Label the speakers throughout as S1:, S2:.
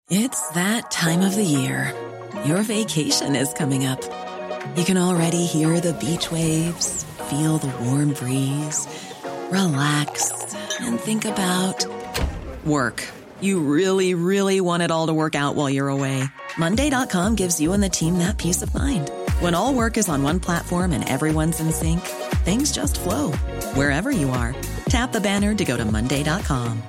S1: It's that time of the year. Your vacation is coming up. You can already hear the beach waves, feel the warm breeze, relax, and think about work. You really, really want it all to work out while you're away. Monday.com gives you and the team that peace of mind. When all work is on one platform and everyone's in sync, things just flow. Wherever you are, tap the banner to go to Monday.com.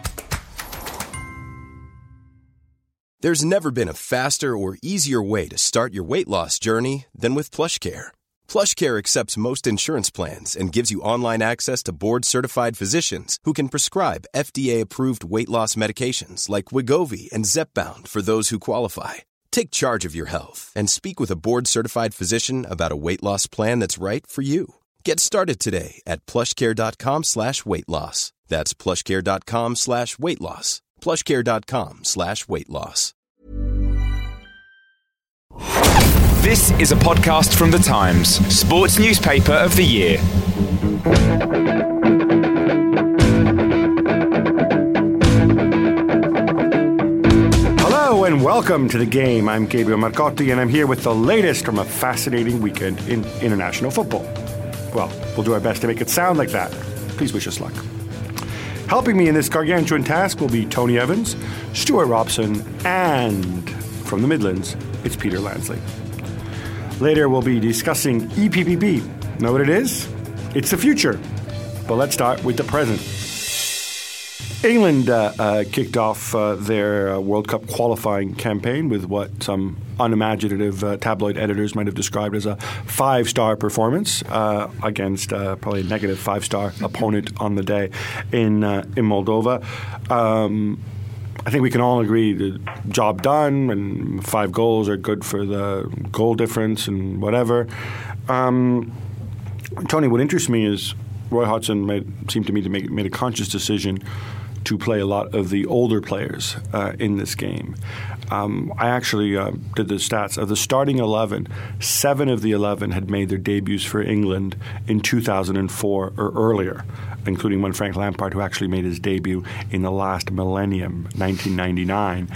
S2: There's never been a faster or easier way to start your weight loss journey than with PlushCare. PlushCare accepts most insurance plans and gives you online access to board-certified physicians who can prescribe FDA-approved weight loss medications like Wegovy and Zepbound for those who qualify. Take charge of your health and speak with a board-certified physician about a weight loss plan that's right for you. Get started today at plushcare.com/weight loss. That's plushcare.com/weight loss. plushcare.com/weight loss.
S3: This is a podcast from The Times, sports newspaper of the year.
S4: Hello and welcome to The Game. I'm Gabriel Marcotti and I'm here with the latest from a fascinating weekend in international football. Well, we'll do our best to make it sound like that. Please wish us luck. Helping me in this gargantuan task will be Tony Evans, Stuart Robson, and from the Midlands, it's Peter Lansley. Later, we'll be discussing EPPB. Know what it is? It's the future. But let's start with the present. England kicked off their World Cup qualifying campaign with what some unimaginative tabloid editors might have described as a 5-star performance against probably a negative 5-star opponent on the day in Moldova. I think we can all agree the job done, and 5 goals are good for the goal difference and whatever. Tony, what interests me is Roy Hodgson made a conscious decision to play a lot of the older players in this game. I actually did the stats. Of the starting 11, 7 of the 11 had made their debuts for England in 2004 or earlier, including one Frank Lampard, who actually made his debut in the last millennium, 1999.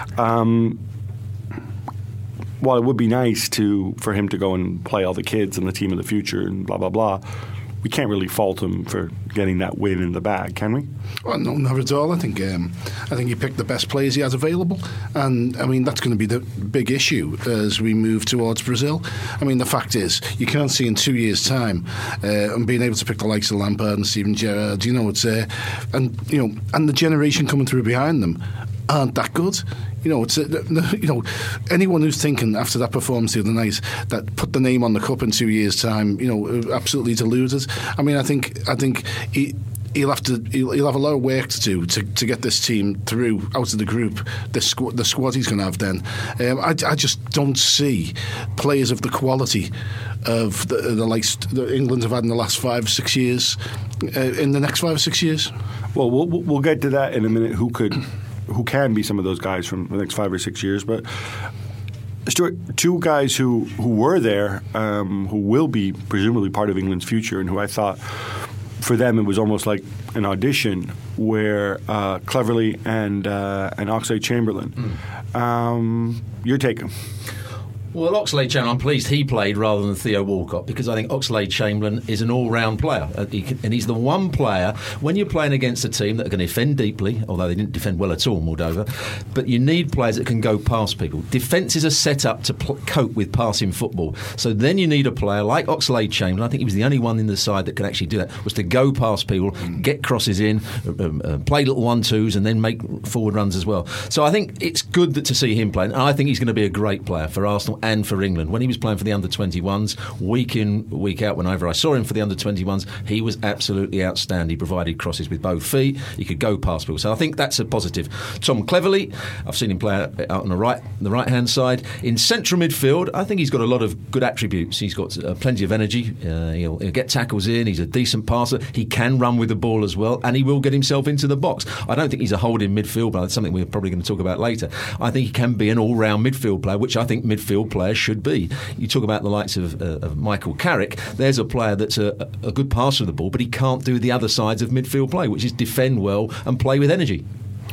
S4: While it would be nice for him to go and play all the kids and the team of the future and blah, blah, blah, we can't really fault him for getting that win in the bag, can we?
S5: Well, no, not at all. I think he picked the best players he has available, and I mean that's going to be the big issue as we move towards Brazil. I mean, the fact is, you can't see in 2 years' time and being able to pick the likes of Lampard and Steven Gerrard. And the generation coming through behind them aren't that good. Anyone who's thinking after that performance the other night that put the name on the cup in 2 years' time, absolutely deluded. I mean, I think he'll have a lot of work to do to get this team through out of the group. The squad he's going to have then. I just don't see players of the quality of the likes that England have had in the last 5 or 6 years in the next 5 or 6 years.
S4: Well, we'll get to that in a minute. Who can be some of those guys from the next 5 or 6 years. But, Stuart, 2 guys who were there, who will be presumably part of England's future, and who I thought for them it was almost like an audition, were Cleverley and Oxlade-Chamberlain. Your take?
S6: Well, Oxlade-Chamberlain, I'm pleased he played rather than Theo Walcott, because I think Oxlade-Chamberlain is an all-round player. And he's the one player, when you're playing against a team that are going to defend deeply, although they didn't defend well at all, Moldova, but you need players that can go past people. Defences are set up to cope with passing football. So then you need a player like Oxlade-Chamberlain, I think he was the only one in the side that could actually do that, was to go past people, get crosses in, play little 1-2s, and then make forward runs as well. So I think it's good to see him playing. And I think he's going to be a great player for Arsenal and for England. When he was playing for the under-21s, week in, week out, whenever I saw him for the under-21s, he was absolutely outstanding. He provided crosses with both feet. He could go past people. So I think that's a positive. Tom Cleverley, I've seen him play out on the right-hand side. In central midfield, I think he's got a lot of good attributes. He's got plenty of energy. He'll get tackles in. He's a decent passer. He can run with the ball as well, and he will get himself into the box. I don't think he's a holding midfield, but that's something we're probably going to talk about later. I think he can be an all-round midfield player, which I think midfield players should be. You talk about the likes of Michael Carrick. There's a player that's a good passer of the ball, but he can't do the other sides of midfield play, which is defend well and play with energy.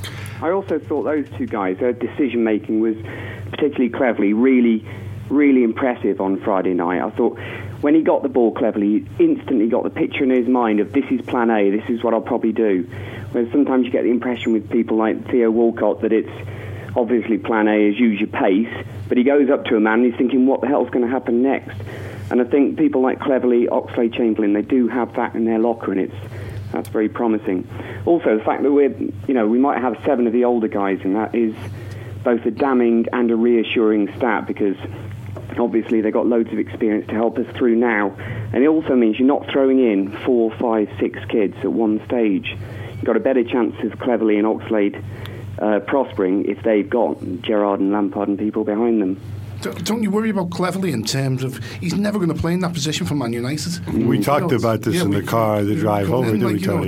S7: I also thought those two guys, their decision-making was particularly Cleverley, really, really impressive on Friday night. I thought when he got the ball Cleverley, he instantly got the picture in his mind of this is plan A, this is what I'll probably do. Whereas sometimes you get the impression with people like Theo Walcott that it's obviously plan A is use your pace, but he goes up to a man and he's thinking what the hell's going to happen next. And I think people like Cleverley, Oxlade-Chamberlain, they do have that in their locker, and that's very promising. Also, the fact that we might have 7 of the older guys, and that is both a damning and a reassuring stat, because obviously they've got loads of experience to help us through now. And it also means you're not throwing in 4, 5, 6 kids at one stage. You've got a better chance of Cleverley and Oxlade prospering if they've got Gerrard and Lampard and people behind them.
S5: Don't you worry about Cleverley in terms of he's never going to play in that position for Man United?
S4: We talked about this in the car, the drive over, didn't we, Tony?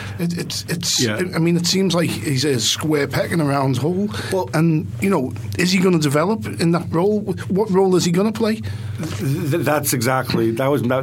S5: I mean, it seems like he's a square peg in a round hole. Well, and, is he going to develop in that role? What role is he going to play?
S4: That's exactly, there was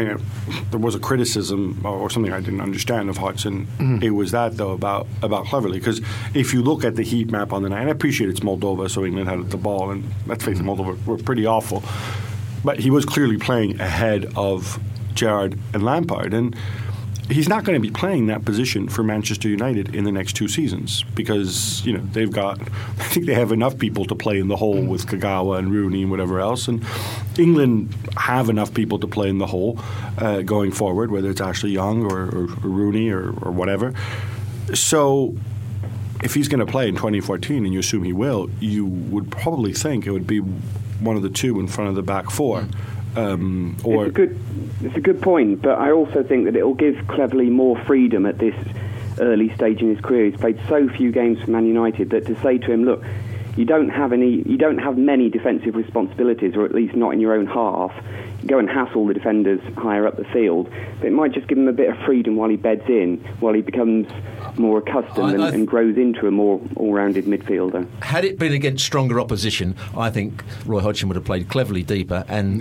S4: a criticism or something I didn't understand of Hodgson. It was that, though, about Cleverley. Because if you look at the heat map on the night, and I appreciate it's Moldova, so England had the ball, and let's face it, Moldova were pretty awful. But he was clearly playing ahead of Gerrard and Lampard. And he's not going to be playing that position for Manchester United in the next 2 seasons because, they've got, I think they have enough people to play in the hole with Kagawa and Rooney and whatever else. And England have enough people to play in the hole going forward, whether it's Ashley Young or Rooney or whatever. So if he's going to play in 2014, and you assume he will, you would probably think it would be one of the 2 in front of the back 4.
S7: It's a good point, but I also think that it will give Cleverley more freedom at this early stage in his career. He's played so few games for Man United that to say to him, look, you don't have many defensive responsibilities, or at least not in your own half. Go and hassle the defenders higher up the field, but it might just give him a bit of freedom while he beds in, while he becomes more accustomed and grows into a more all-rounded midfielder.
S6: Had it been against stronger opposition, I think Roy Hodgson would have played Cleverley deeper, and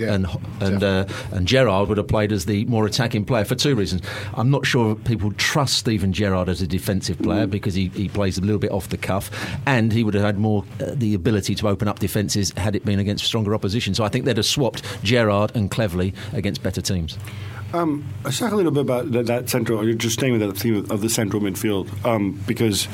S6: Gerrard would have played as the more attacking player for 2 reasons. I'm not sure people trust Steven Gerrard as a defensive player because he plays a little bit off the cuff, and he would have had more the ability to open up defences had it been against stronger opposition. So I think they'd have swapped Gerrard and Cleverley against better teams.
S4: Let's talk a little bit about that central. You're just staying with that theme of the central midfield, because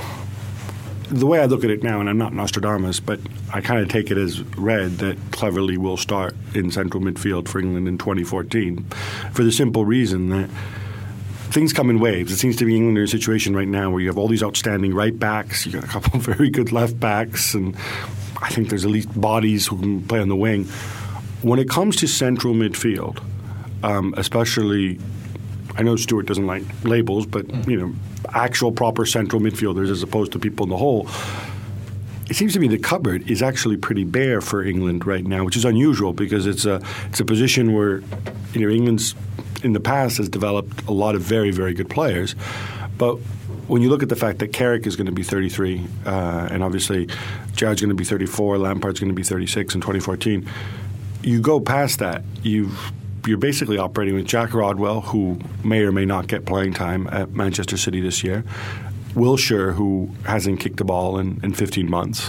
S4: the way I look at it now, and I'm not Nostradamus, but I kind of take it as read that Cleverley will start in central midfield for England in 2014, for the simple reason that things come in waves. It seems to be England in a situation right now where you have all these outstanding right backs, you got a couple of very good left backs, and I think there's at least bodies who can play on the wing. When it comes to central midfield, especially, I know Stuart doesn't like labels, but actual proper central midfielders as opposed to people in the hole. It seems to me the cupboard is actually pretty bare for England right now, which is unusual because it's a position where England's in the past has developed a lot of very, very good players, but when you look at the fact that Carrick is going to be 33, and obviously Gerrard's going to be 34, Lampard's going to be 36 in 2014. You go past that, you're basically operating with Jack Rodwell, who may or may not get playing time at Manchester City this year, Wilshere, who hasn't kicked the ball in 15 months,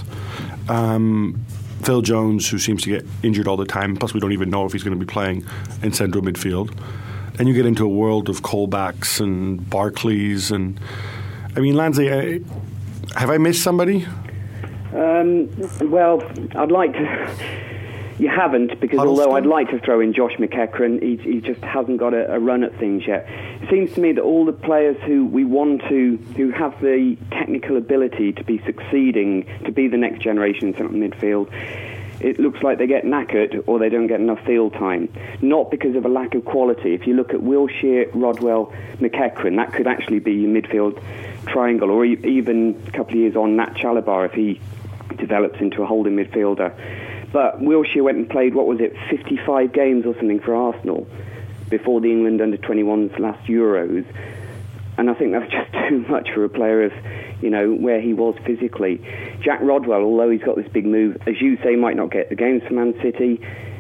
S4: Phil Jones, who seems to get injured all the time, plus we don't even know if he's going to be playing in central midfield. And you get into a world of Colbacks and Barclays, and I mean, Lansley, have I missed somebody?
S7: Well, I'd like to. You haven't, because although I'd like to throw in Josh McEachran, he just hasn't got a run at things yet. It seems to me that all the players who have the technical ability to be succeeding, to be the next generation in central midfield, it looks like they get knackered or they don't get enough field time. Not because of a lack of quality. If you look at Wilshere, Rodwell, McEachran, that could actually be your midfield triangle, or even a couple of years on, Nat Chalabar, if he develops into a holding midfielder. But Wilshere went and played, 55 games or something for Arsenal before the England under-21's last Euros. And I think that's just too much for a player of, where he was physically. Jack Rodwell, although he's got this big move, as you say, might not get the games for Man City.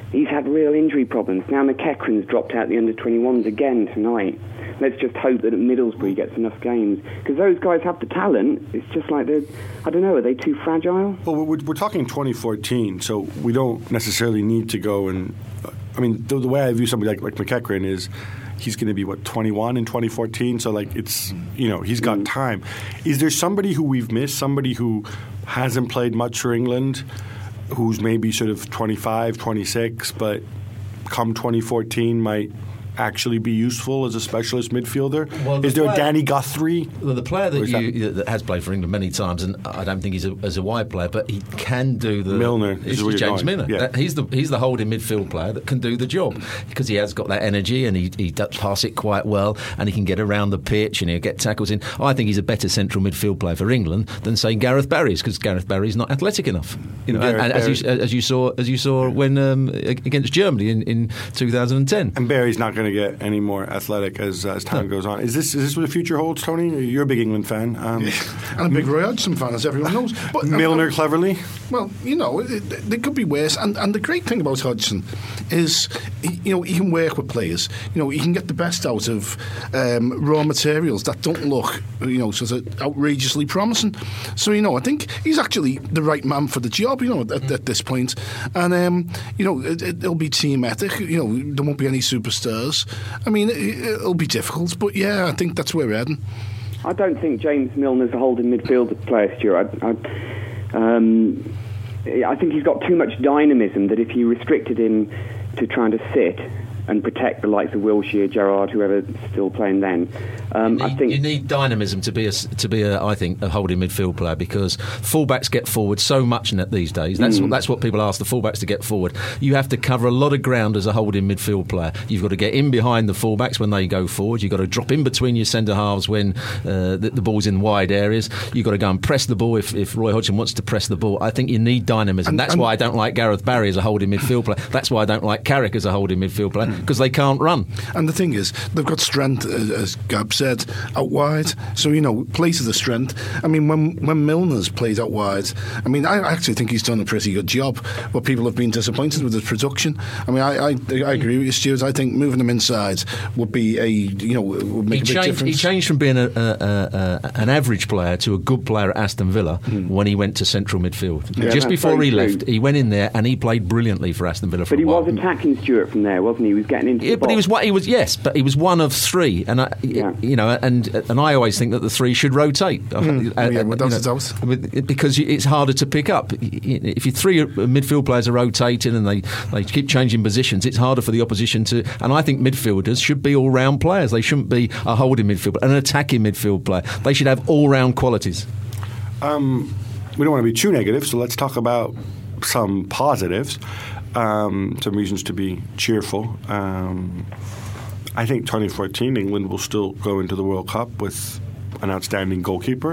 S7: he's had real injury problems. Now McEachran's dropped out the under-21s again tonight. Let's just hope that at Middlesbrough he gets enough games, because those guys have the talent. It's just like I don't know, are they too fragile?
S4: Well, we're talking 2014, so we don't necessarily need to go and... I mean, the way I view somebody like McEachran is he's going to be, 21 in 2014? So, it's, he's got time. Is there somebody who we've missed, somebody who hasn't played much for England, who's maybe sort of 25, 26, but come 2014 might actually be useful as a specialist midfielder? Well, is there a Danny Guthrie?
S6: Well, the player that has played for England many times, and I don't think he's as a wide player, but he can do the...
S4: Milner.
S6: It's James Milner.
S4: Yeah.
S6: He's the holding midfield player that can do the job, because he has got that energy and he does pass it quite well, and he can get around the pitch and he'll get tackles in. I think he's a better central midfield player for England than, say, Gareth Barry is, because Gareth Barry is not athletic enough. And as you saw when against Germany in 2010.
S4: And Barry's not going to get any more athletic as time goes on. Is this what the future holds, Tony? You're a big England fan.
S5: And a big Roy Hodgson fan, as everyone knows. But
S4: Milner cleverly?
S5: Well, they could be worse. And the great thing about Hodgson is, he can work with players. He can get the best out of raw materials that don't look, sort of outrageously promising. So, I think he's actually the right man for the job, at this point. And, it'll be team ethic. There won't be any superstars. I mean, it'll be difficult, but yeah, I think that's where we're heading.
S7: I don't think James Milner's a holding midfielder player, Stuart. I think he's got too much dynamism that if you restricted him to trying to sit and protect the likes of Wilshere, Gerrard, whoever's still playing then. I think
S6: you need dynamism to be a holding midfield player, because fullbacks get forward so much these days. That's what people ask the fullbacks to get forward. You have to cover a lot of ground as a holding midfield player. You've got to get in behind the fullbacks when they go forward. You've got to drop in between your centre halves when the ball's in wide areas. You've got to go and press the ball if Roy Hodgson wants to press the ball. I think you need dynamism. That's why I don't like Gareth Barry as a holding midfield player. That's why I don't like Carrick as a holding midfield player, because they can't run.
S5: And the thing is, they've got strength, as Gab said, out wide. So, play to the strength. I mean, when Milner's played out wide, I mean, I actually think he's done a pretty good job. But people have been disappointed with his production. I mean, I agree with you, Stuart. I think moving him inside would be would make a big difference.
S6: He changed from being an average player to a good player at Aston Villa when he went to central midfield.
S7: Yeah,
S6: just before he left, he went in there and he played brilliantly for Aston Villa for a while.
S7: But he was attacking Stuart from there, wasn't he? He was getting into the box.
S6: But he was one of three, and and I always think that the three should rotate. Because it's harder to pick up. If your three midfield players are rotating and they keep changing positions, it's harder for the opposition to. And I think midfielders should be all-round players. They shouldn't be a holding midfield, an attacking midfield player. They should have all-round qualities.
S4: We don't want to be too negative, so let's talk about some positives. Some reasons to be cheerful. I think 2014 England will still go into the World Cup with an outstanding goalkeeper.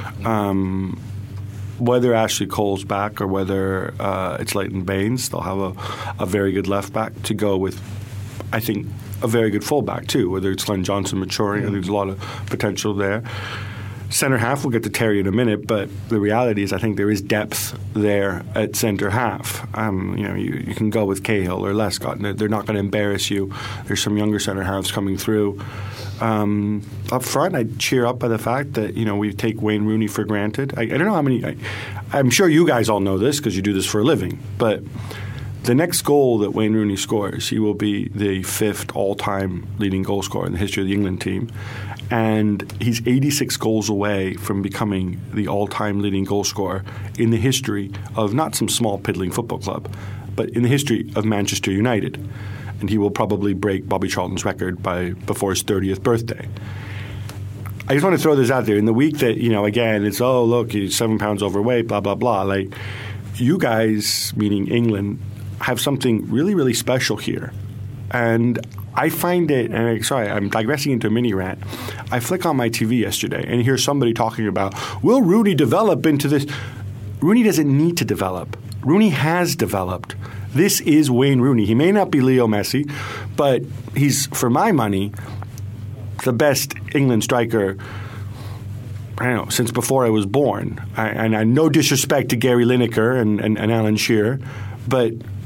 S4: Whether Ashley Cole's back or whether it's Leighton Baines, they'll have a very good left back to go with, I think, a very good fullback too, whether it's Glenn Johnson maturing. I think there's a lot of potential there. Centre half, we'll get to Terry in a minute, but the reality is I think there is depth there at centre half. You can go with Cahill or Lescott. They're not going to embarrass you. There's some younger centre halves coming through. Up front, I'd cheer up by the fact that we take Wayne Rooney for granted. I don't know how many. I'm sure you guys all know this because you do this for a living, but the next goal that Wayne Rooney scores, he will be the 5th all-time leading goal scorer in the history of the England team. And he's 86 goals away from becoming the all-time leading goal scorer in the history of not some small piddling football club, but in the history of Manchester United. And he will probably break Bobby Charlton's record before his 30th birthday. I just want to throw this out there. In the week that, again, it's, oh, look, he's 7 pounds overweight, blah, blah, blah. Like, you guys, meaning England, have something really, really special here. And I find it, and sorry, I'm digressing into a mini rant. I flick on my TV yesterday and hear somebody talking about, will Rooney develop into this? Rooney doesn't need to develop. Rooney has developed. This is Wayne Rooney. He may not be Leo Messi, but he's, for my money, the best England striker, I don't know, since before I was born. And no disrespect to Gary Lineker and Alan Shearer, but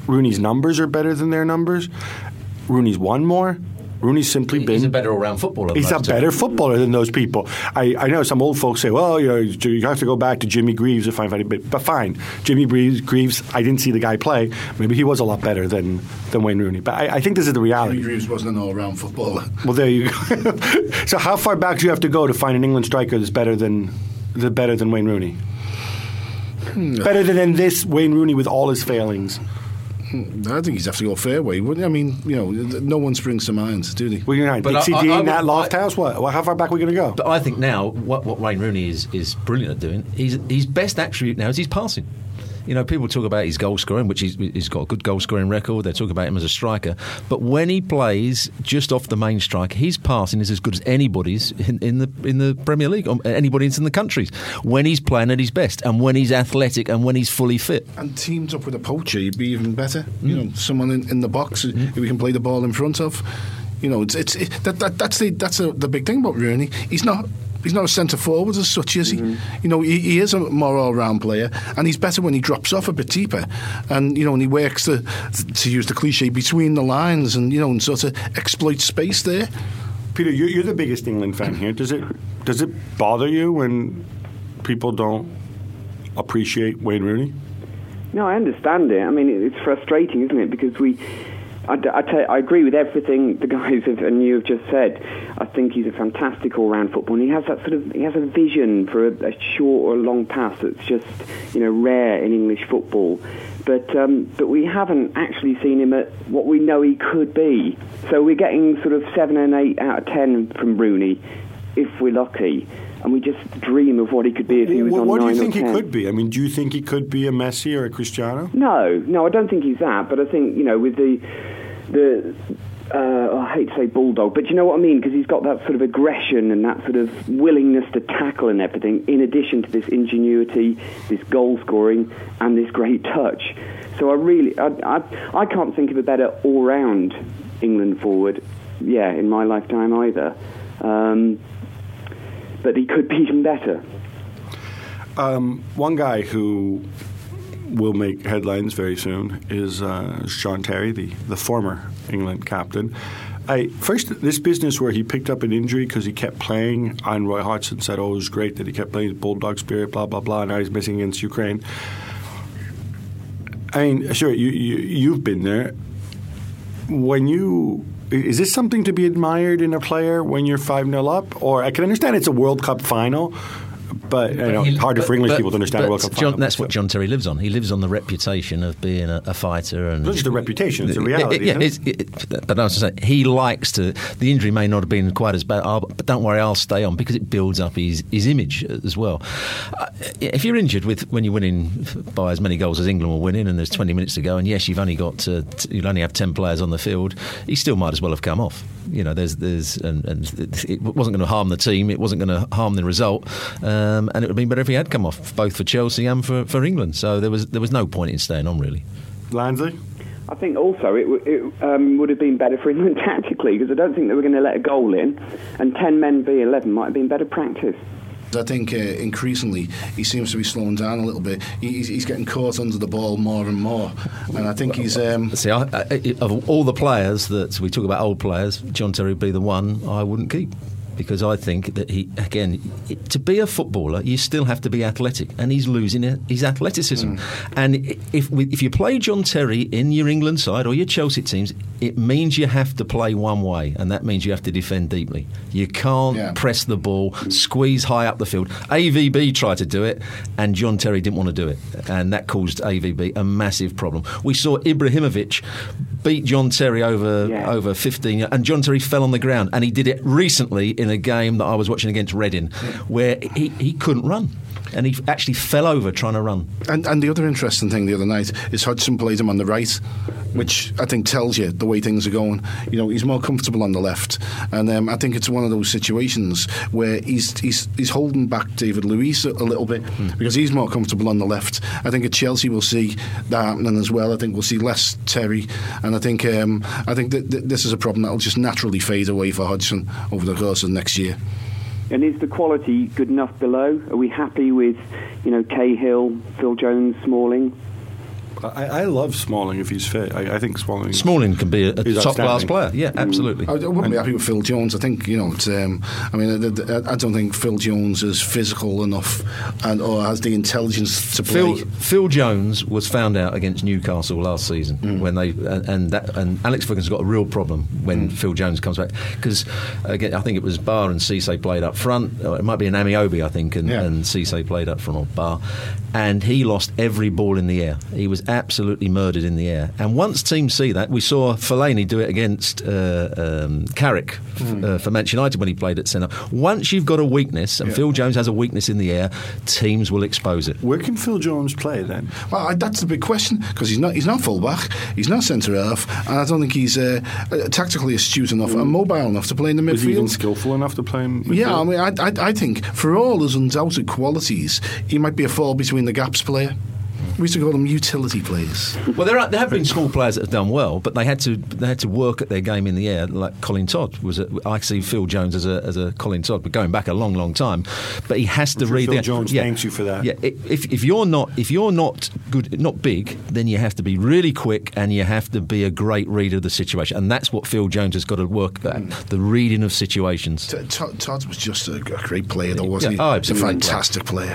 S4: Rooney's numbers are better than their numbers. Rooney's won more. Rooney's simply been...
S6: He's a better all-round footballer.
S4: He's a better footballer than those people. I know some old folks say, well, you have to go back to Jimmy Greaves to find it. But fine, Jimmy Greaves, I didn't see the guy play. Maybe he was a lot better than Wayne Rooney. But I think this is the reality.
S5: Jimmy Greaves wasn't an all-round footballer.
S4: Well, there you go. So how far back do you have to go to find an England striker that's better than Wayne Rooney? Better than this Wayne Rooney with all his failings?
S5: I think he'd have to go fairway, wouldn't he? I mean, no one springs to mind, do they?
S4: Well, you're right. Dixie Dean, Nat Lofthouse, what? How far back are we going to go?
S6: But I think now, what Wayne Rooney is brilliant at doing, his best attribute now is his passing. People talk about his goal scoring, which he's got a good goal scoring record. They talk about him as a striker. But when he plays just off the main strike, his passing is as good as anybody's in the Premier League, or anybody's in the countries. When he's playing at his best, and when he's athletic, and when he's fully fit. And
S5: teamed up with a poacher, he'd be even better. Someone in the box who we can play the ball in front of. That's the big thing about Rooney. He's not a centre forward as such, is he? He is a more all-round player, and he's better when he drops off a bit deeper, and and he works to use the cliche between the lines, and sort of exploit space there.
S4: Peter, you're the biggest England fan here. Does it bother you when people don't appreciate Wayne Rooney?
S7: No, I understand it. I mean, it's frustrating, isn't it? Because I agree with everything the guys and you have just said. I think he's a fantastic all-round footballer. And he has a vision for a short or long pass that's just rare in English football. But we haven't actually seen him at what we know he could be. So we're getting sort of 7 and 8 out of 10 from Rooney, if we're lucky. And we just dream of what he could be if he was on 9 or 10.
S4: What do you think he could be? I mean, do you think he could be a Messi or a Cristiano?
S7: No, I don't think he's that. But I think, with the I hate to say bulldog, but you know what I mean? Because he's got that sort of aggression and that sort of willingness to tackle and everything, in addition to this ingenuity, this goal scoring, and this great touch. So I can't think of a better all-round England forward, in my lifetime either. But he could be even better.
S4: One guy who will make headlines very soon is John Terry, the former England captain. First, this business where he picked up an injury because he kept playing, and Roy Hodgson said, it was great that he kept playing his Bulldog spirit, blah, blah, blah, and now he's missing against Ukraine. I mean, sure, you've been there. Is this something to be admired in a player when you're 5-0 up? Or I can understand it's a World Cup final, but it's harder for English people to understand a World Cup final.
S6: That's what John Terry lives on. He lives on the reputation of being a fighter. And
S4: not just a reputation, it's a reality.
S6: But I was to say, he likes to. The injury may not have been quite as bad, but don't worry, I'll stay on, because it builds up his image as well. If you're injured when you're winning by as many goals as England were winning, and there's 20 minutes to go, and yes, you've only have 10 players on the field, he still might as well have come off. And it wasn't going to harm the team. It wasn't going to harm the result. And it would have been better if he had come off, both for Chelsea and for England. So there was no point in staying on, really.
S4: Lansley?
S7: I think also it would have been better for England tactically, because I don't think they were going to let a goal in, and 10 men v 11 might have been better practice.
S5: I think increasingly he seems to be slowing down a little bit. He's getting caught under the ball more and more, and I think he's.
S6: See, of all the players that we talk about, old players, John Terry would be the one I wouldn't keep. Because I think that to be a footballer, you still have to be athletic, and he's losing his athleticism. And if you play John Terry in your England side or your Chelsea teams, it means you have to play one way, and that means you have to defend deeply. You can't press the ball, squeeze high up the field. AVB tried to do it, and John Terry didn't want to do it, and that caused AVB a massive problem. We saw Ibrahimovic beat John Terry over 15, and John Terry fell on the ground, and he did it recently in a game that I was watching against Reading, where he couldn't run. And he actually fell over trying to run.
S5: And the other interesting thing the other night is Hodgson played him on the right, which I think tells you the way things are going. He's more comfortable on the left, and I think it's one of those situations where he's holding back David Luiz a little bit because he's more comfortable on the left. I think at Chelsea we'll see that happening as well. I think we'll see less Terry, and I think that this is a problem that will just naturally fade away for Hodgson over the course of next year.
S7: And is the quality good enough below? Are we happy with, Cahill, Phil Jones, Smalling?
S4: I love Smalling if he's fit. I think
S6: Smalling can be a top-class player. Yeah, absolutely.
S5: I wouldn't be happy with Phil Jones. I think, it's, I don't think Phil Jones is physical enough or has the intelligence to play.
S6: Phil Jones was found out against Newcastle last season when they and Alex Ferguson's got a real problem when Phil Jones comes back, because again I think it was Barr and Cisse played up front. It might be an Amiobi, I think, and Cisse played up front, or Barr, and he lost every ball in the air. He was absolutely murdered in the air. And once teams see that, we saw Fellaini do it against Carrick for Manchester United when he played at centre. Once you've got a weakness, and Phil Jones has a weakness in the air, teams will expose it.
S4: Where can Phil Jones play then?
S5: Well, that's the big question, because he's not full-back, he's not centre-half, and I don't think he's tactically astute enough and mobile enough to play in the midfield.
S4: Is he even skillful enough to play in midfield?
S5: Yeah, I mean, I think for all his undoubted qualities, he might be a fall between the gaps player. We used to call them utility players.
S6: Well, there have been small players that have done well, but they had to work at their game in the air. Like Colin Todd I see Phil Jones as a Colin Todd, but going back a long, long time. But he has to read.
S4: Phil Jones thanks you for that.
S6: Yeah, if you're not good, not big, then you have to be really quick and you have to be a great reader of the situation, and that's what Phil Jones has got to work at: the reading of situations.
S5: Todd was just a great player, though, wasn't he?
S6: Oh,
S5: he's a fantastic player.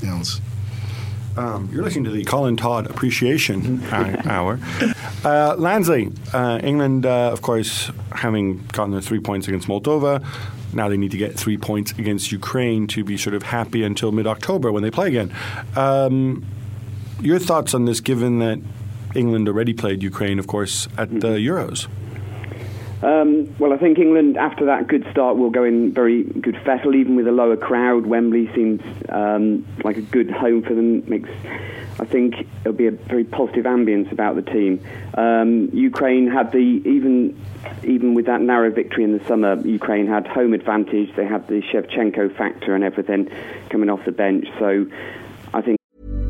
S4: You're listening to the Colin Todd Appreciation Hour. Lansley, England, of course, having gotten their 3 points against Moldova, now they need to get 3 points against Ukraine to be sort of happy until mid-October when they play again. Your thoughts on this, given that England already played Ukraine, of course, at the Euros?
S7: Well, I think England, after that good start, will go in very good fettle, even with a lower crowd. Wembley seems like a good home for them. I think it'll be a very positive ambience about the team. Ukraine had even with that narrow victory in the summer, Ukraine had home advantage. They had the Shevchenko factor and everything coming off the bench. So I think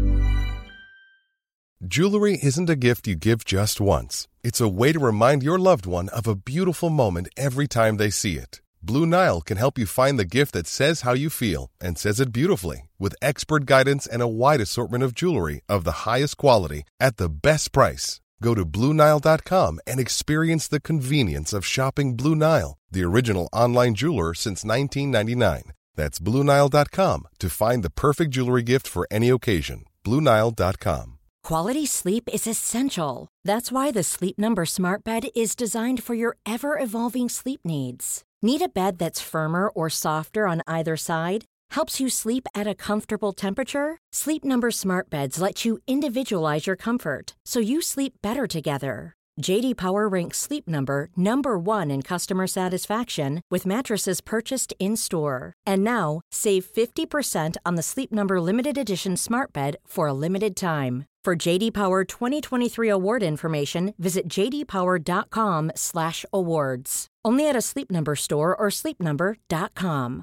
S8: jewelry isn't a gift you give just once. It's a way to remind your loved one of a beautiful moment every time they see it. Blue Nile can help you find the gift that says how you feel and says it beautifully, with expert guidance and a wide assortment of jewelry of the highest quality at the best price. Go to BlueNile.com and experience the convenience of shopping Blue Nile, the original online jeweler since 1999. That's BlueNile.com to find the perfect jewelry gift for any occasion. BlueNile.com.
S9: Quality sleep is essential. That's why the Sleep Number Smart Bed is designed for your ever-evolving sleep needs. Need a bed that's firmer or softer on either side? Helps you sleep at a comfortable temperature? Sleep Number Smart Beds let you individualize your comfort, so you sleep better together. J.D. Power ranks Sleep Number number 1 in customer satisfaction with mattresses purchased in-store. And now, save 50% on the Sleep Number Limited Edition Smart Bed for a limited time. For J.D. Power 2023 award information, visit jdpower.com/awards. Only at a Sleep Number store or sleepnumber.com.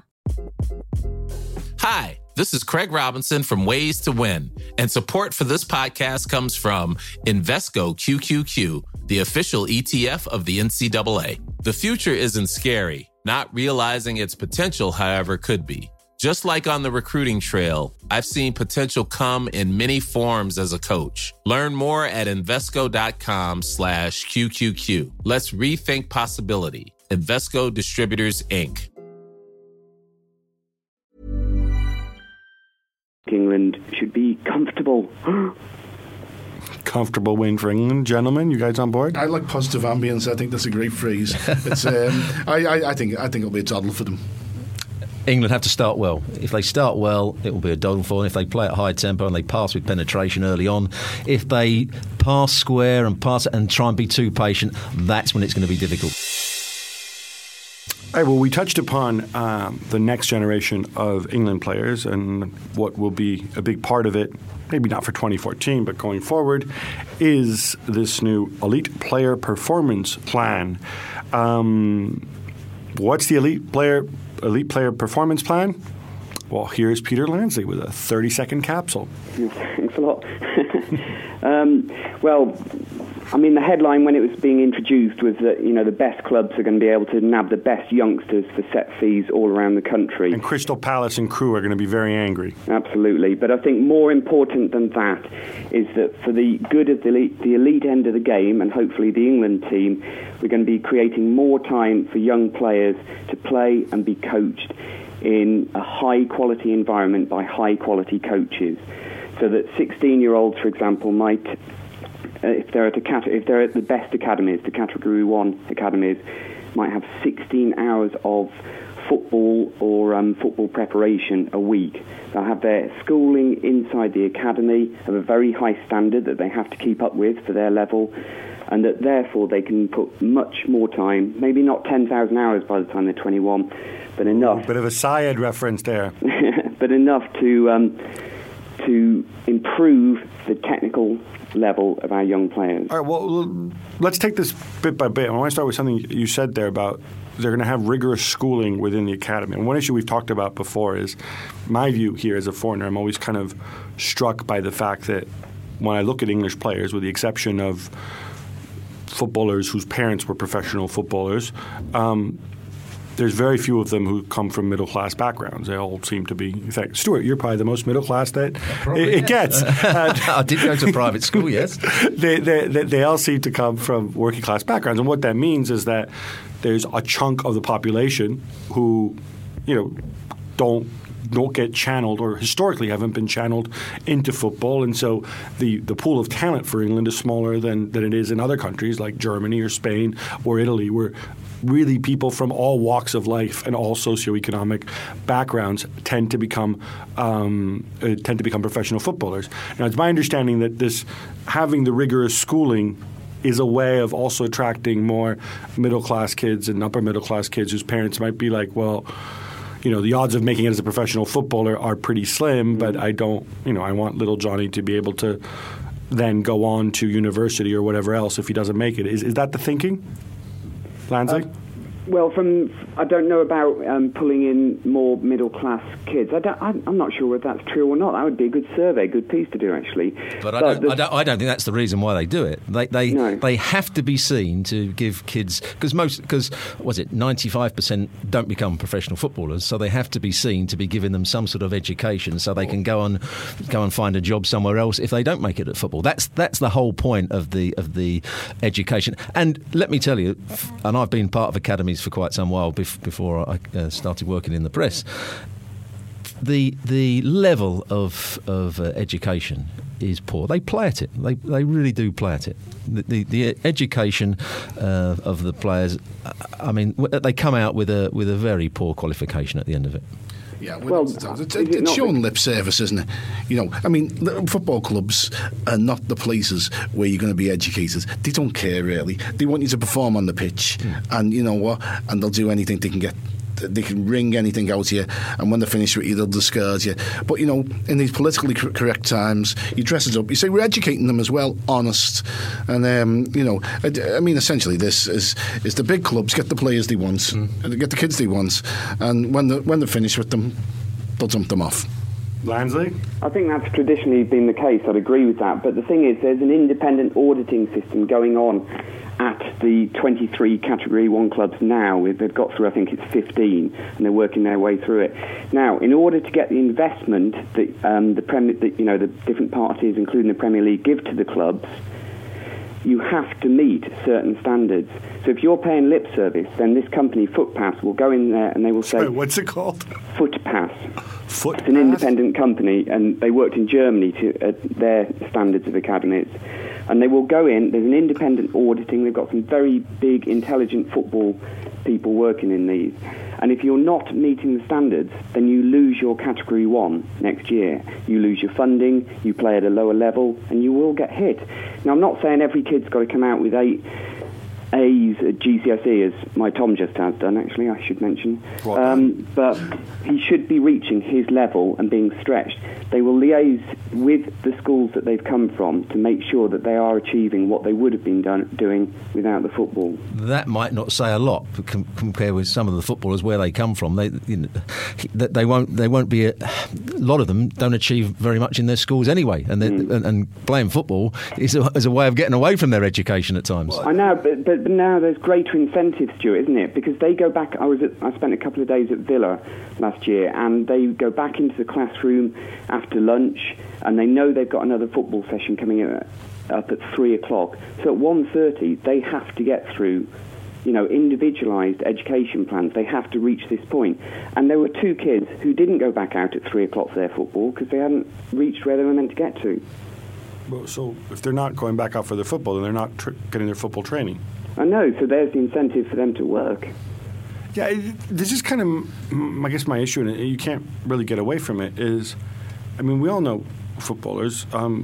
S10: Hi, this is Craig Robinson from Ways to Win, and support for this podcast comes from Invesco QQQ, the official ETF of the NCAA. The future isn't scary. Not realizing its potential, however, could be. Just like on the recruiting trail, I've seen potential come in many forms as a coach. Learn more at Invesco.com/QQQ. Let's rethink possibility. Invesco Distributors, Inc.
S7: England should be comfortable.
S4: Comfortable win for England, gentlemen. You guys on board?
S5: I like positive ambience. I think that's a great phrase. It's, I think it'll be a toddle for them.
S6: England have to start well. If they start well, it will be a downfall. If they play at high tempo and they pass with penetration early on, if they pass square and pass it and try and be too patient, that's when it's going to be difficult.
S4: All right, well, we touched upon the next generation of England players and what will be a big part of it, maybe not for 2014, but going forward, is this new Elite Player Performance Plan. What's the Elite Player Performance Plan? Well, here's Peter Lansley with a 30-second capsule.
S7: Thanks a lot. Well, I mean, the headline when it was being introduced was that, the best clubs are going to be able to nab the best youngsters for set fees all around the country.
S4: And Crystal Palace and Crewe are going to be very angry.
S7: Absolutely. But I think more important than that is that for the good of the elite end of the game, and hopefully the England team, we're going to be creating more time for young players to play and be coached in a high-quality environment by high-quality coaches. So that 16-year-olds, for example, might, if they're at the best academies, the Category 1 academies, might have 16 hours of football or football preparation a week. They'll have their schooling inside the academy of a very high standard that they have to keep up with for their level, and that therefore they can put much more time, maybe not 10,000 hours by the time they're 21, but enough.
S4: Bit of a Syed reference there.
S7: But enough to improve the technical level of our young players.
S4: All right, well, let's take this bit by bit. I want to start with something you said there about they're going to have rigorous schooling within the academy. And one issue we've talked about before is my view here as a foreigner. I'm always kind of struck by the fact that when I look at English players, with the exception of footballers whose parents were professional footballers, there's very few of them who come from middle-class backgrounds. They all seem to be... In fact, Stuart, you're probably the most middle-class that it gets.
S6: I did go to private school, yes.
S4: They all seem to come from working-class backgrounds. And what that means is that there's a chunk of the population who, don't get channeled or historically haven't been channeled into football. And so the pool of talent for England is smaller than it is in other countries like Germany or Spain or Italy, where really people from all walks of life and all socioeconomic backgrounds tend to become professional footballers. Now, it's my understanding that this having the rigorous schooling is a way of also attracting more middle-class kids and upper-middle-class kids whose parents might be like, well, the odds of making it as a professional footballer are pretty slim, but I don't, I want little Johnny to be able to then go on to university or whatever else if he doesn't make it. Is that the thinking? Lansley?
S7: Well, I don't know about pulling in more middle-class kids. I'm not sure whether that's true or not. That would be a good survey, good piece to do, actually.
S6: But I don't think that's the reason why they do it. They have to be seen to give kids, because 95% don't become professional footballers, so they have to be seen to be giving them some sort of education so they can go and find a job somewhere else if they don't make it at football. That's the whole point of the education. And let me tell you, and I've been part of academies for quite some while before I started working in the press. The level of education is poor. They play at it. They really do play at it. The education of the players. I mean, they come out with a very poor qualification at the end of it.
S5: Yeah, it's showing lip service, isn't it? Football clubs are not the places where you're going to be educated. They don't care, really. They want you to perform on the pitch, and you know what? And they'll do anything they can get. They can wring anything out of you, and when they're finished with you, they'll discard you. But, in these politically correct times, you dress it up. You say, we're educating them as well, honest. And, essentially this is the big clubs get the players they want, and get the kids they want, and when they're finished with them, they'll dump them off.
S4: Lansley?
S7: I think that's traditionally been the case. I'd agree with that. But the thing is, there's an independent auditing system going on at the 23 Category 1 clubs now. They've got through, I think it's 15, and they're working their way through it. Now, in order to get the investment that the different parties, including the Premier League, give to the clubs, you have to meet certain standards. So if you're paying lip service, then this company, Footpass, will go in there and they will say...
S4: Sorry, what's it called?
S7: Footpass.
S4: Footpass?
S7: It's an independent company, and they worked in Germany to their standards of academies. And they will go in, there's an independent auditing, they've got some very big, intelligent football people working in these. And if you're not meeting the standards, then you lose your Category 1 next year. You lose your funding, you play at a lower level, and you will get hit. Now, I'm not saying every kid's got to come out with 8 A's at GCSE, as my Tom just has done, actually, I should mention. But he should be reaching his level and being stretched. They will liaise with the schools that they've come from to make sure that they are achieving what they would have been doing without the football.
S6: That might not say a lot compared with some of the footballers where they come from. They won't be. A lot of them don't achieve very much in their schools anyway, and playing football is a way of getting away from their education at times.
S7: I know, but now there's greater incentive, Stuart, isn't it? Because they go back. I spent a couple of days at Villa last year, and they go back into the classroom after lunch, and they know they've got another football session coming up at 3:00. So at 1:30, they have to get through, individualised education plans. They have to reach this point. And there were 2 kids who didn't go back out at 3:00 for their football because they hadn't reached where they were meant to get to.
S4: Well, so if they're not going back out for their football, then they're not getting their football training.
S7: I know, so there's the incentive for them to work.
S4: Yeah, this is kind of, I guess, my issue, and you can't really get away from it, is, I mean, we all know footballers.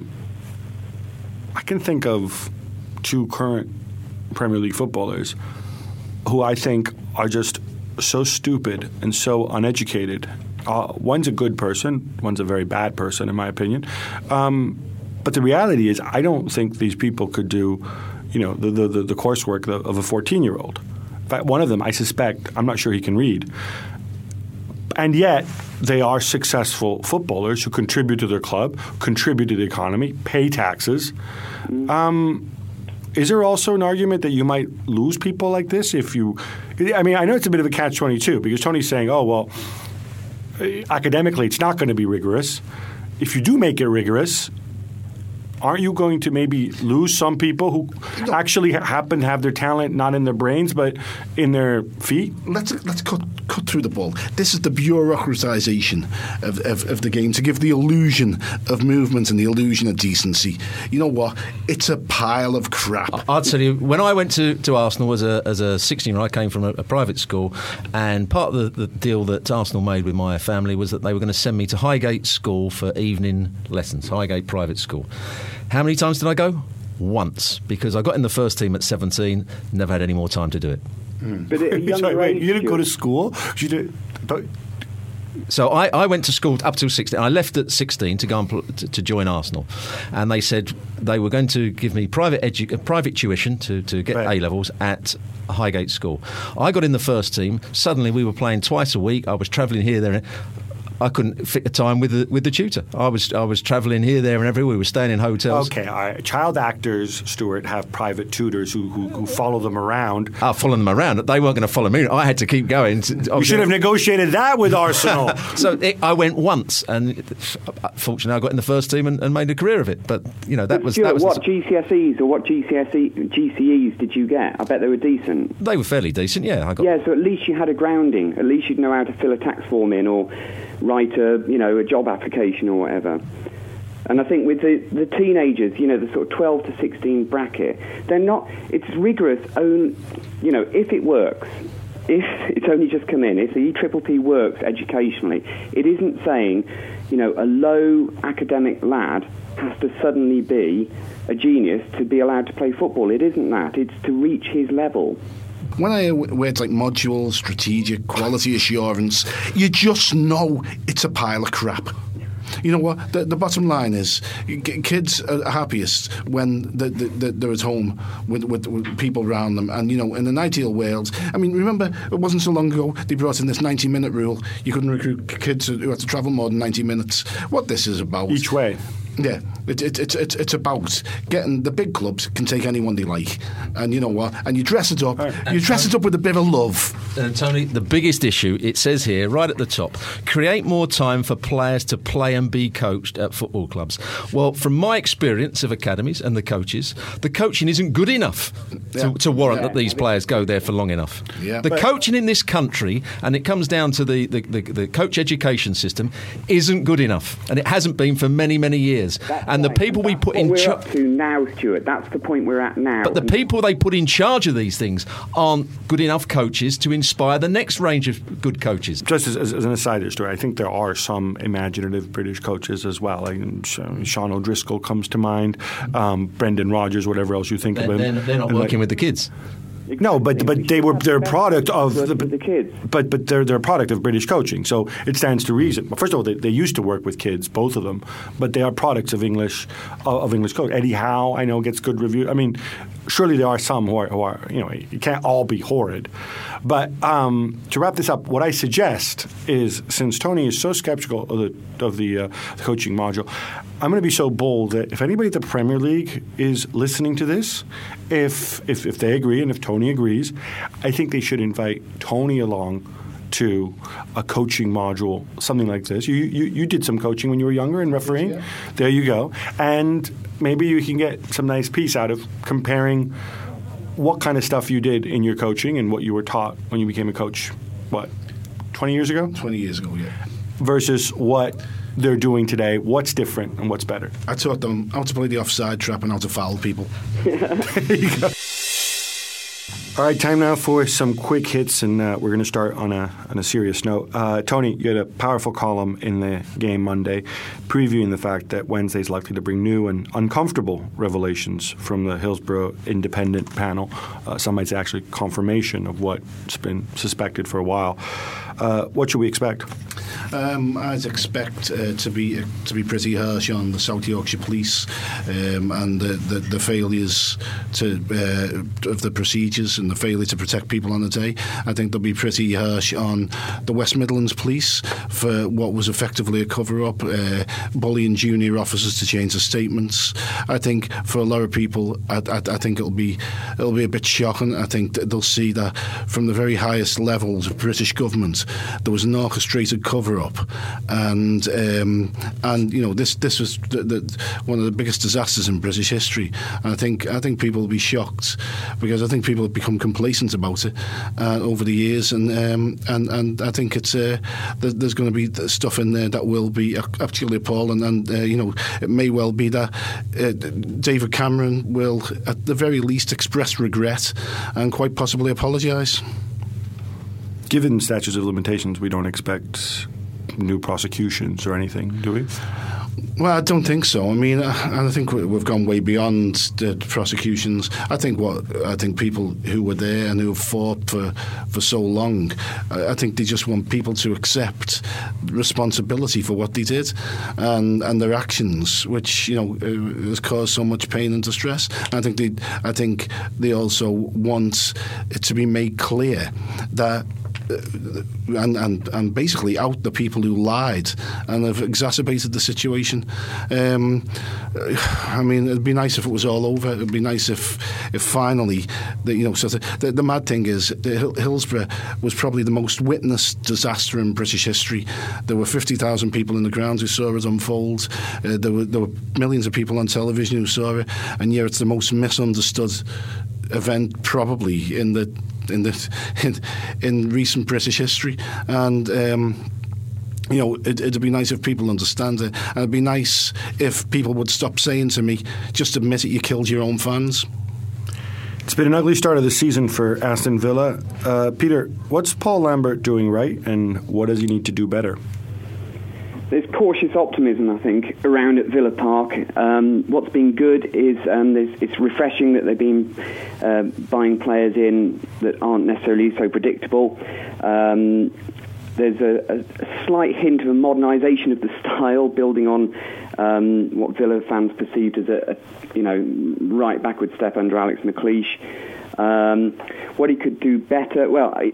S4: I can think of 2 current Premier League footballers who I think are just so stupid and so uneducated. One's a good person, one's a very bad person, in my opinion. But the reality is, I don't think these people could do, the coursework of a 14-year-old. In fact, one of them, I suspect, I'm not sure he can read. And yet, they are successful footballers who contribute to their club, contribute to the economy, pay taxes. Is there also an argument that you might lose people like this if you – I mean, I know it's a bit of a catch-22 because Tony's saying, academically it's not going to be rigorous. If you do make it rigorous – aren't you going to maybe lose some people who actually happen to have their talent not in their brains but in their feet?
S5: Let's cut through the ball. This is the bureaucratization of the game to give the illusion of movement and the illusion of decency. You know what? It's a pile of crap.
S6: I'll tell you, when I went to Arsenal as a 16-year-old, I came from a private school, and part of the deal that Arsenal made with my family was that they were going to send me to Highgate School for evening lessons, Highgate Private School. How many times did I go? Once, because I got in the first team at 17, never had any more time to do it.
S7: But at a younger age,
S4: you didn't go to school?
S6: So I went to school up till 16. I left at 16 to go to join Arsenal, and they said they were going to give me private tuition to get A-levels at Highgate School. I got in the first team. Suddenly we were playing twice a week. I was travelling here, there, and I couldn't fit the time with the tutor. I was travelling here, there, and everywhere. We were staying in hotels.
S4: Okay, all right. Child actors, Stuart, have private tutors who follow them around.
S6: Following them around. They weren't going to follow me. I had to keep going.
S4: You should have negotiated that with Arsenal.
S6: So I went once, and fortunately, I got in the first team and made a career of it. But that was.
S7: Stuart, what GCSEs or what GCEs did you get? I bet they were decent.
S6: They were fairly decent. Yeah,
S7: so at least you had a grounding. At least you'd know how to fill a tax form in or write a job application or whatever. And I think with the teenagers, the sort of 12 to 16 bracket, they're not. It's rigorous. If it works, if it's only just come in, if the EPPP works educationally, it isn't saying, a low academic lad has to suddenly be a genius to be allowed to play football. It isn't that. It's to reach his level.
S5: When I hear words like module, strategic, quality assurance, you just know it's a pile of crap. You know what? The bottom line is, kids are happiest when they're at home with people around them. And, in an ideal world, I mean, remember, it wasn't so long ago they brought in this 90-minute rule. You couldn't recruit kids who had to travel more than 90 minutes. What this is about.
S4: Each way.
S5: Yeah, it's about getting the big clubs can take anyone they like, and you know what? And you dress it up. You dress it up with a bit of love.
S6: And Tony, the biggest issue, it says here right at the top: create more time for players to play and be coached at football clubs. Well, from my experience of academies and the coaches, the coaching isn't good enough to warrant that these players go there for long enough.
S5: Yeah.
S6: The coaching in this country, and it comes down to the coach education system, isn't good enough, and it hasn't been for many, many years. And the people we put in charge...
S7: We're up to now, Stuart. That's the point we're at now.
S6: But the people they put in charge of these things aren't good enough coaches to inspire the next range of good coaches.
S4: Just as an aside, Stuart, I think there are some imaginative British coaches as well. Like Sean O'Driscoll comes to mind, Brendan Rodgers, whatever else you think of him.
S6: They're not working with the kids.
S4: No, but they're a product of
S7: the kids.
S4: But they're a product of British coaching, so it stands to reason. Well, first of all, they used to work with kids, both of them, but they are products of English coach. Eddie Howe, I know, gets good reviews. I mean, surely there are some who are you can't all be horrid. But to wrap this up, what I suggest is, since Tony is so skeptical of the coaching module, I'm going to be so bold that if anybody at the Premier League is listening to this, if they agree and if Tony agrees, I think they should invite Tony along to a coaching module, something like this. You did some coaching when you were younger and refereeing. Yeah. There you go. And maybe you can get some nice piece out of comparing what kind of stuff you did in your coaching and what you were taught when you became a coach, 20 years ago?
S5: 20 years ago, yeah.
S4: Versus what they're doing today. What's different and what's better?
S5: I taught them how to play the offside trap and how to foul people.
S4: There you go. All right, time now for some quick hits, and we're going to start on a serious note. Tony, you had a powerful column in the Game Monday previewing the fact that Wednesday is likely to bring new and uncomfortable revelations from the Hillsborough Independent panel. Some might say actually confirmation of what's been suspected for a while. What should we expect?
S5: I'd expect to be pretty harsh on the South Yorkshire Police and the failures of the procedures and the failure to protect people on the day. I think they'll be pretty harsh on the West Midlands Police for what was effectively a cover-up, bullying junior officers to change their statements. I think for a lot of people, I think it'll be a bit shocking. I think that they'll see that from the very highest levels of British government, there was an orchestrated cover-up, and this was one of the biggest disasters in British history. And I think people will be shocked because I think people have become complacent about it over the years, and I think it's there's going to be stuff in there that will be absolutely appalling, and it may well be that David Cameron will at the very least express regret and quite possibly apologise.
S4: Given statutes of limitations, we don't expect new prosecutions or anything, do we?
S5: Well, I don't think so. I mean, I think we've gone way beyond the prosecutions. I think people who were there and who have fought for so long, I think they just want people to accept responsibility for what they did and their actions, which has caused so much pain and distress. I think they also want it to be made clear that. And basically out the people who lied and have exacerbated the situation. I mean, it'd be nice if it was all over. It'd be nice if finally, the mad thing is that Hillsborough was probably the most witnessed disaster in British history. There were 50,000 people in the grounds who saw it unfold. There were millions of people on television who saw it, and yet it's the most misunderstood event probably in recent British history, and it'd be nice if people understand it, and it'd be nice if people would stop saying to me, just admit it, you killed your own fans.
S4: It's been an ugly start of the season for Aston Villa. Peter, what's Paul Lambert doing right, and what does he need to do better?
S7: There's cautious optimism, I think, around at Villa Park. What's been good is it's refreshing that they've been buying players in that aren't necessarily so predictable. There's a slight hint of a modernisation of the style, building on what Villa fans perceived as a right backward step under Alex McLeish. What he could do better,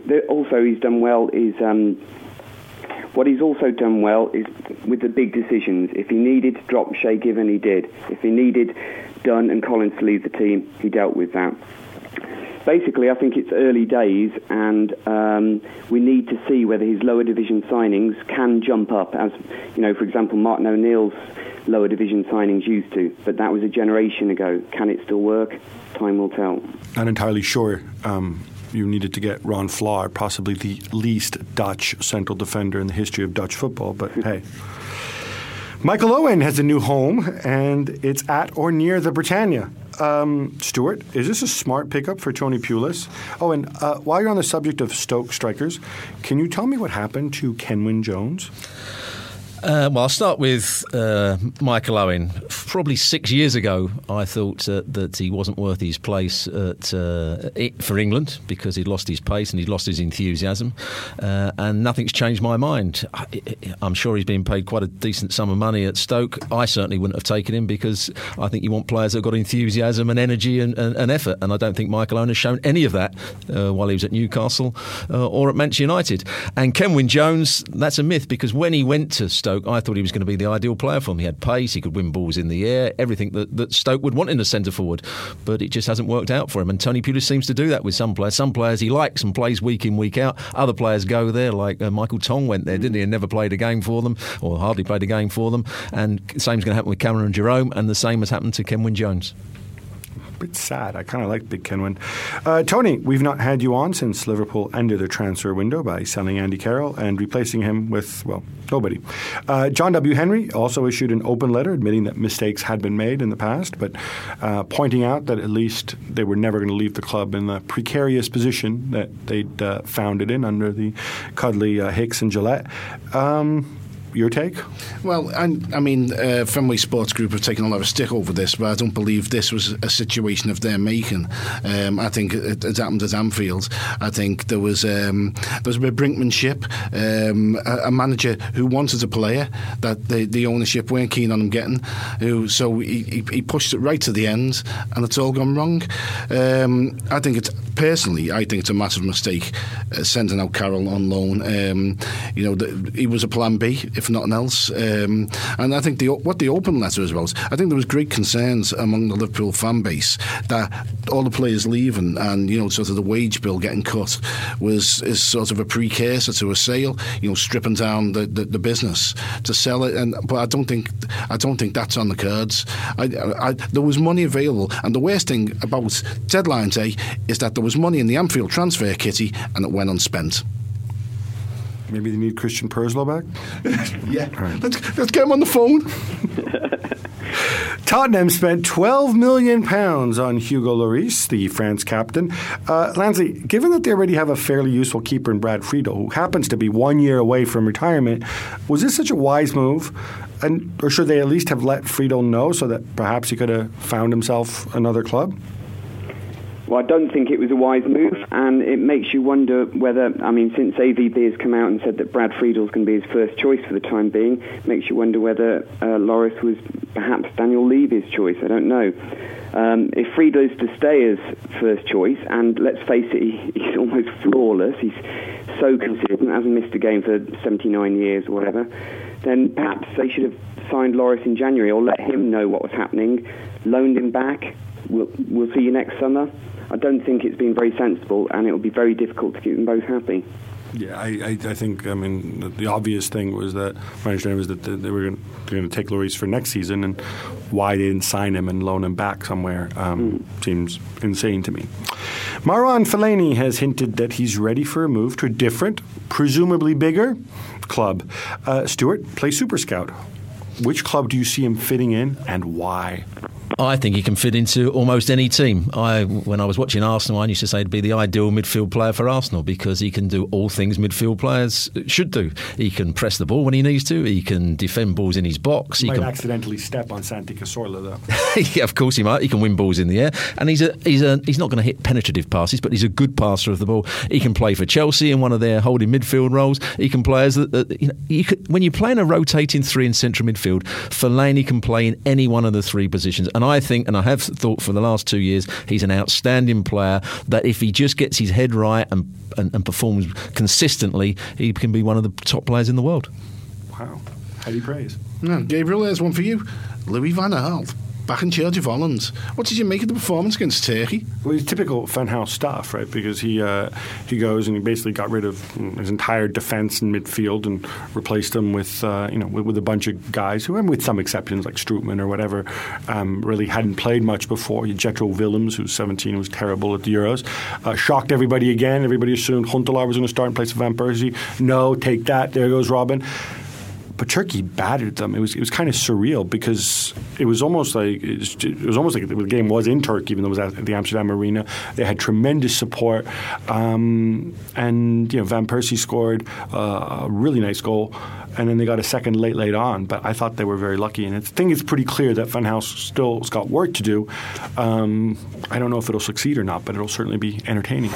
S7: what he's also done well is with the big decisions. If he needed to drop Shay Given, he did. If he needed Dunn and Collins to leave the team, he dealt with that. Basically, I think it's early days, and we need to see whether his lower division signings can jump up, as for example, Martin O'Neill's lower division signings used to. But that was a generation ago. Can it still work? Time will tell. Not
S4: entirely sure. You needed to get Ron Vlaar, possibly the least Dutch central defender in the history of Dutch football, but hey. Michael Owen has a new home, and it's at or near the Britannia. Stuart, is this a smart pickup for Tony Pulis? Oh, and while you're on the subject of Stoke strikers, can you tell me what happened to Kenwyne Jones?
S6: Well, I'll start with Michael Owen. Probably 6 years ago, I thought that he wasn't worth his place for England because he'd lost his pace and he'd lost his enthusiasm. And nothing's changed my mind. I'm sure he's been paid quite a decent sum of money at Stoke. I certainly wouldn't have taken him because I think you want players that have got enthusiasm and energy and effort. And I don't think Michael Owen has shown any of that while he was at Newcastle or at Manchester United. And Kenwyne Jones, that's a myth because when he went to Stoke, I thought he was going to be the ideal player for him. He had pace, he could win balls in the air, everything that Stoke would want in a centre forward. But it just hasn't worked out for him. And Tony Pulis seems to do that with some players. Some players he likes and plays week in, week out. Other players go there, like Michael Tong went there, didn't he? And never played a game for them, or hardly played a game for them. And the same's going to happen with Cameron Jerome, and the same has happened to Kenwyne Jones.
S4: Bit sad. I kind of like Big Kenwyne. Tony, we've not had you on since Liverpool ended their transfer window by selling Andy Carroll and replacing him with, well, nobody. John W. Henry also issued an open letter admitting that mistakes had been made in the past, but pointing out that at least they were never going to leave the club in the precarious position that they'd found it in under the cuddly Hicks and Gillette. Your take?
S5: Well, I mean, Fenway Sports Group have taken a lot of stick over this, but I don't believe this was a situation of their making. I think it happened at Anfield. I think there was a bit of brinkmanship. A manager who wanted a player that the ownership weren't keen on him getting, so he pushed it right to the end, and it's all gone wrong. I think it's a massive mistake sending out Carroll on loan. He was a plan B, if nothing else. And I think what the open letter is about, I think there was great concerns among the Liverpool fan base that all the players leaving and sort of the wage bill getting cut is sort of a precursor to a sale, stripping down the business to sell it. But I don't think that's on the cards. There was money available, and the worst thing about deadline day is that there was money in the Anfield transfer kitty and it went unspent.
S4: Maybe they need Christian Purslow back?
S5: Yeah. Right. Let's get him on the phone.
S4: Tottenham spent £12 million on Hugo Lloris, the France captain. Lansley, given that they already have a fairly useful keeper in Brad Friedel, who happens to be 1 year away from retirement, was this such a wise move? Or should they at least have let Friedel know so that perhaps he could have found himself another club?
S7: Well, I don't think it was a wise move, and it makes you wonder whether, since AVB has come out and said that Brad Friedel's going to be his first choice for the time being, it makes you wonder whether Lloris was perhaps Daniel Levy's choice. I don't know. If Friedel is to stay as first choice, and let's face it, he's almost flawless, he's so consistent, hasn't missed a game for 79 years or whatever, then perhaps they should have signed Lloris in January or let him know what was happening, loaned him back. We'll see you next summer. I don't think it's been very sensible, and it will be very difficult to keep them both happy.
S4: Yeah, I think, the obvious thing was that my understanding was that they were going to take Lloris for next season, and why they didn't sign him and loan him back somewhere seems insane to me. Marouane Fellaini has hinted that he's ready for a move to a different, presumably bigger, club. Stuart, play Super Scout. Which club do you see him fitting in, and why?
S6: I think he can fit into almost any team. When I was watching Arsenal, I used to say he'd be the ideal midfield player for Arsenal because he can do all things midfield players should do. He can press the ball when he needs to. He can defend balls in his box.
S4: He might accidentally step on Santi Cazorla, though.
S6: Yeah, of course he might. He can win balls in the air, and he's not going to hit penetrative passes, but he's a good passer of the ball. He can play for Chelsea in one of their holding midfield roles. He can play as when you play in a rotating three in central midfield, Fellaini can play in any one of the three positions. And I think, and I have thought for the last 2 years, he's an outstanding player that if he just gets his head right and performs consistently, he can be one of the top players in the world.
S4: Wow. Heady praise.
S5: Yeah, Gabriel, there's one for you. Louis van Gaal, back in charge of Holland. What did you make of the performance against Turkey?
S4: Well, it's typical Van Gaal stuff, right? Because he goes and he basically got rid of his entire defence and midfield and replaced them with with a bunch of guys who, with some exceptions like Strootman or whatever, really hadn't played much before. Jetro Willems, who's 17, was terrible at the Euros, shocked everybody again. Everybody assumed Huntelaar was going to start in place of Van Persie. No, take that. There goes Robin. but Turkey battered them. It was kind of surreal because it was almost like the game was in Turkey, even though it was at the Amsterdam Arena. They had tremendous support, and Van Persie scored a really nice goal, and then they got a second late on. But I thought they were very lucky, and I think it's pretty clear that Van Gaal still's got work to do. I don't know if it'll succeed or not, but it'll certainly be entertaining.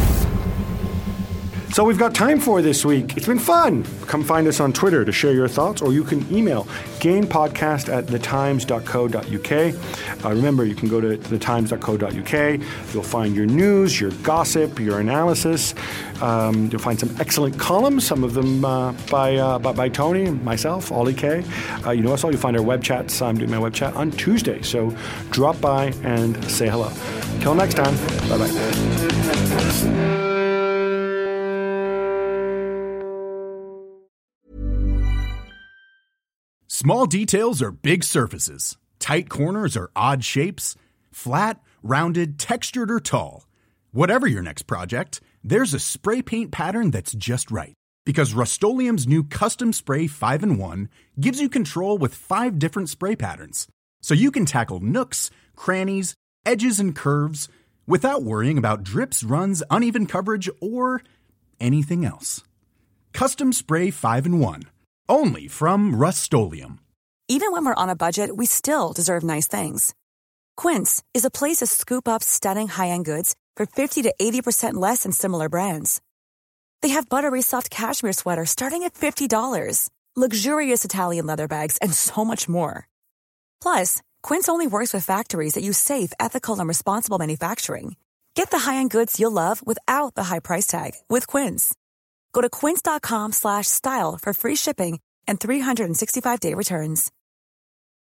S4: So we've got time for this week. It's been fun. Come find us on Twitter to share your thoughts, or you can email gamepodcast@thetimes.co.uk. Remember, you can go to thetimes.co.uk. You'll find your news, your gossip, your analysis. You'll find some excellent columns, some of them by Tony and myself, Ollie K. You know us all. You'll find our web chats. I'm doing my web chat on Tuesday, so drop by and say hello. Till next time, bye-bye.
S11: Small details are big surfaces. Tight corners are odd shapes. Flat, rounded, textured, or tall. Whatever your next project, there's a spray paint pattern that's just right. Because Rust-Oleum's new Custom Spray 5-in-1 gives you control with 5 different spray patterns. So you can tackle nooks, crannies, edges, and curves without worrying about drips, runs, uneven coverage, or anything else. Custom Spray 5-in-1. Only from Rust-Oleum.
S12: Even when we're on a budget, we still deserve nice things. Quince is a place to scoop up stunning high-end goods for 50 to 80% less than similar brands. They have buttery soft cashmere sweaters starting at $50, luxurious Italian leather bags, and so much more. Plus, Quince only works with factories that use safe, ethical, and responsible manufacturing. Get the high-end goods you'll love without the high price tag with Quince. Go to quince.com/style for free shipping and 365-day returns.